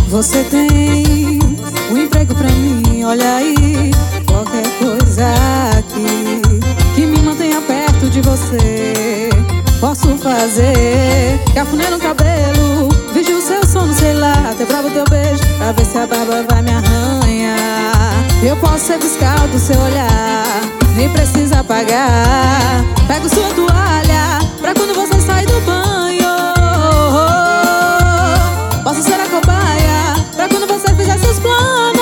Você tem um emprego pra mim, olha aí. Qualquer coisa aqui que me mantenha perto de você posso fazer. Cafuné no cabelo, vigio o seu sono, sei lá, até provo o teu beijo pra ver se a barba vai me arranhar. Eu posso ser fiscal do seu olhar, nem precisa pagar. Pego sua toalha pra quando você sai do banho. Posso ser a cobaia pra quando você fizer seus planos.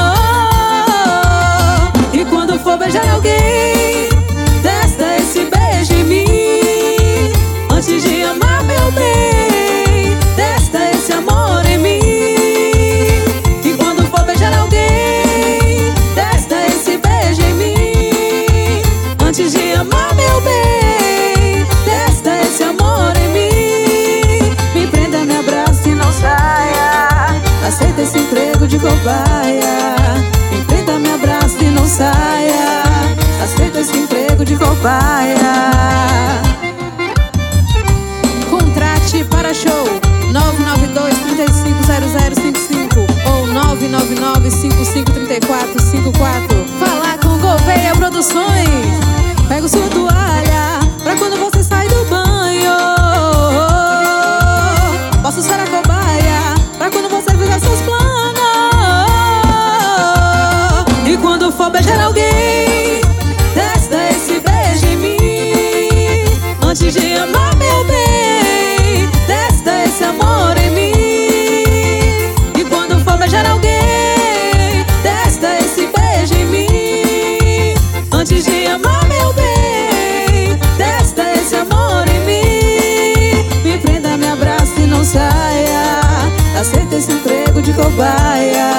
E quando for beijar alguém, testa esse beijo em mim. Antes de amar, meu bem, testa esse amor em mim. E quando for beijar alguém, testa esse beijo em mim. Antes de amar, meu bem, testa esse amor em mim. Me prenda, me abraça e não saia. Aceita esse emprego de cobaia. Me prenda, me abraça e não saia. Aceita esse emprego de cobaia. Contrate para show 992-350055 ou 999-553454. Falar com Gouveia Produções. Pego sua toalha pra quando você sai do banho. Posso ser a cobaia pra quando você fizer seus planos. E quando for beijar alguém, testa esse beijo em mim. Antes de amar, meu bem, testa esse amor em mim. E quando for beijar alguém, testa esse beijo em mim. Antes de amar, meu bem, testa esse amor em mim. Me prenda, me abraça e não saia. Aceita esse emprego de cobaia.